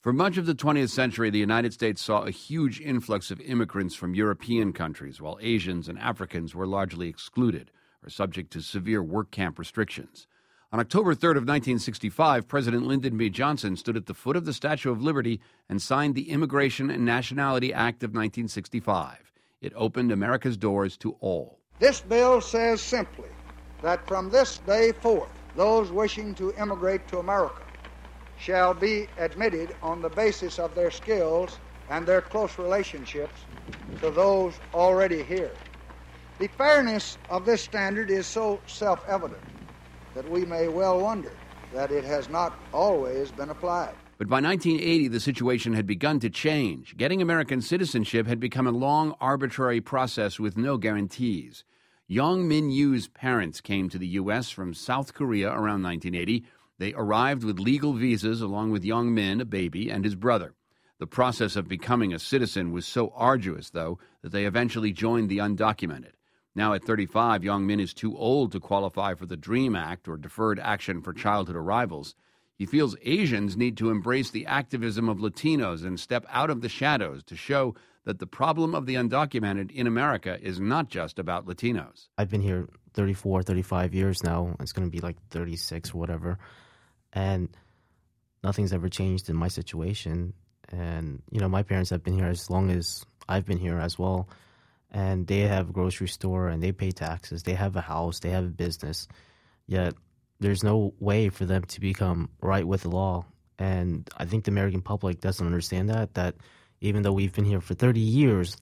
For much of the 20th century, the United States saw a huge influx of immigrants from European countries, while Asians and Africans were largely excluded or subject to severe work camp restrictions. On October 3rd of 1965, President Lyndon B. Johnson stood at the foot of the Statue of Liberty and signed the Immigration and Nationality Act of 1965. It opened America's doors to all. This bill says simply that from this day forth, those wishing to immigrate to America shall be admitted on the basis of their skills and their close relationships to those already here. The fairness of this standard is so self-evident that we may well wonder that it has not always been applied. But by 1980, the situation had begun to change. Getting American citizenship had become a long, arbitrary process with no guarantees. Young Min Yu's parents came to the U.S. from South Korea around 1980. They arrived with legal visas along with young Min, a baby, and his brother. The process of becoming a citizen was so arduous, though, that they eventually joined the undocumented. Now at 35, young Min is too old to qualify for the DREAM Act or Deferred Action for Childhood Arrivals. He feels Asians need to embrace the activism of Latinos and step out of the shadows to show that the problem of the undocumented in America is not just about Latinos. I've been here 34, 35 years now. It's going to be like 36 or whatever. And nothing's ever changed in my situation. And, my parents have been here as long as I've been here as well. And they have a grocery store and they pay taxes. They have a house. They have a business. Yet there's no way for them to become right with the law. And I think the American public doesn't understand that even though we've been here for 30 years,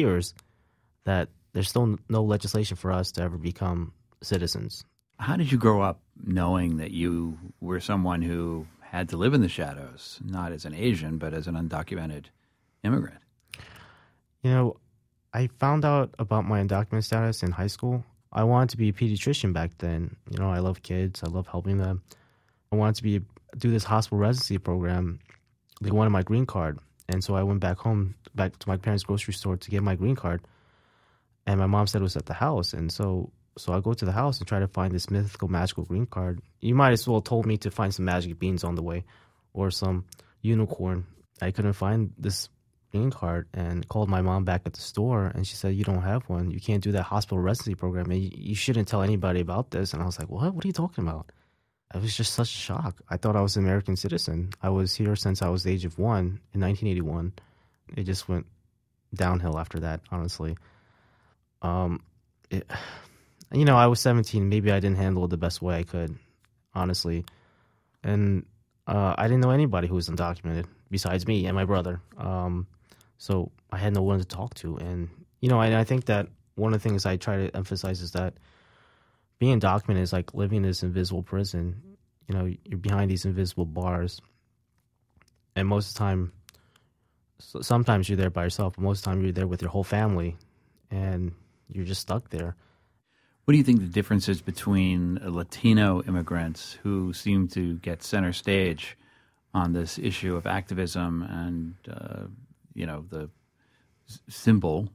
that there's still no legislation for us to ever become citizens. How did you grow up knowing that you were someone who had to live in the shadows, not as an Asian, but as an undocumented immigrant? I found out about my undocumented status in high school. I wanted to be a pediatrician back then. I love kids. I love helping them. I wanted to do this hospital residency program. They wanted my green card. And so I went back to my parents' grocery store to get my green card. And my mom said it was at the house. And so I go to the house and try to find this mythical, magical green card. You might as well have told me to find some magic beans on the way or some unicorn. I couldn't find this green card and called my mom back at the store. And she said, you don't have one. You can't do that hospital residency program. And you shouldn't tell anybody about this. And I was like, what? What are you talking about? It was just such a shock. I thought I was an American citizen. I was here since I was the age of 1 in 1981. It just went downhill after that, honestly. I was 17. Maybe I didn't handle it the best way I could, honestly. And I didn't know anybody who was undocumented besides me and my brother. So I had no one to talk to. And, I think that one of the things I try to emphasize is that being undocumented is like living in this invisible prison. You're behind these invisible bars. And most of the time, sometimes you're there by yourself, but most of the time you're there with your whole family. And you're just stuck there. What do you think the difference is between Latino immigrants who seem to get center stage on this issue of activism and, the symbol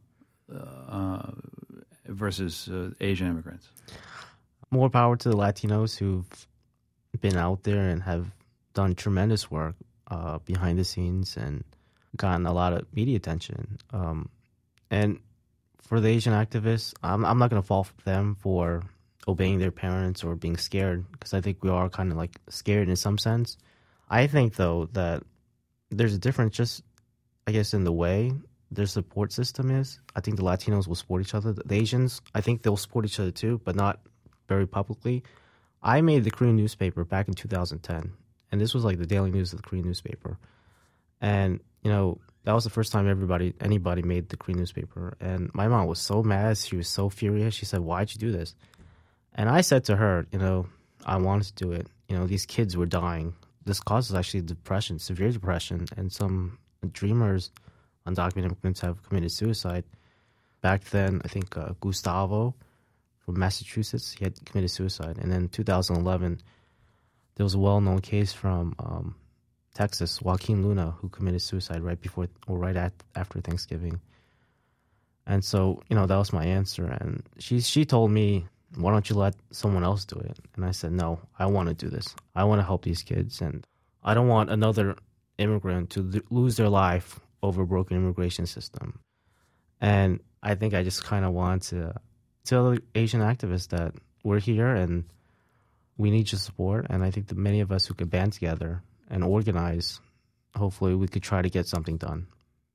versus Asian immigrants? More power to the Latinos who've been out there and have done tremendous work behind the scenes and gotten a lot of media attention. And for the Asian activists, I'm not going to fault them for obeying their parents or being scared, because I think we are kind of like scared in some sense. I think, though, that there's a difference just, I guess, in the way their support system is. I think the Latinos will support each other. The Asians, I think they'll support each other too, but not very publicly. I made the Korean newspaper back in 2010, and this was like the daily news of the Korean newspaper. And, that was the first time anybody made the Korean newspaper. And my mom was so mad. She was so furious. She said, why'd you do this? And I said to her, I wanted to do it. These kids were dying. This causes actually depression, severe depression. And some dreamers, undocumented immigrants, have committed suicide. Back then, I think Gustavo from Massachusetts, he had committed suicide. And then in 2011, there was a well-known case from Texas, Joaquin Luna, who committed suicide right before or right after Thanksgiving. And so, that was my answer. And she told me, why don't you let someone else do it? And I said, no, I want to do this. I want to help these kids. And I don't want another immigrant to lose their life over a broken immigration system. And I think I just kind of want to tell the Asian activists that we're here and we need your support. And I think that many of us who could band together and organize, hopefully we could try to get something done.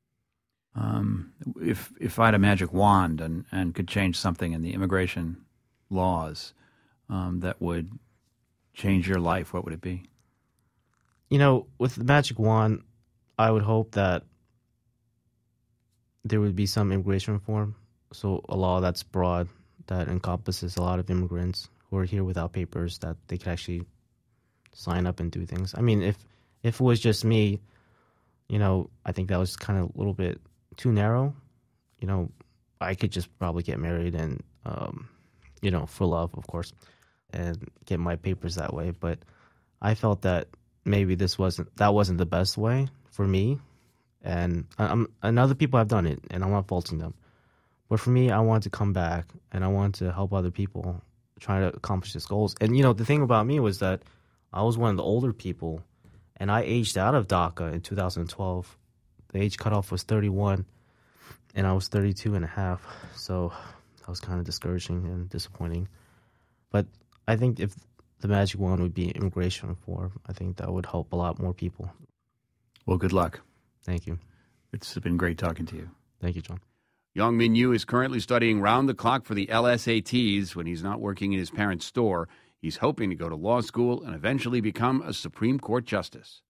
If I had a magic wand and could change something in the immigration laws that would change your life, what would it be? With the magic wand, I would hope that there would be some immigration reform. So a law that's broad, that encompasses a lot of immigrants who are here without papers, that they could actually sign up and do things. I mean, if it was just me, I think that was kind of a little bit too narrow. I could just probably get married and, for love, of course, and get my papers that way. But I felt that maybe that wasn't the best way for me. And other people have done it, and I'm not faulting them. But for me, I want to come back, and I want to help other people try to accomplish these goals. And, the thing about me was that I was one of the older people, and I aged out of DACA in 2012. The age cutoff was 31, and I was 32 and a half. So that was kind of discouraging and disappointing. But I think if the magic wand would be immigration reform, I think that would help a lot more people. Well, good luck. Thank you. It's been great talking to you. Thank you, John. Young-Min Yu is currently studying round the clock for the LSATs when he's not working in his parents' store. He's hoping to go to law school and eventually become a Supreme Court justice.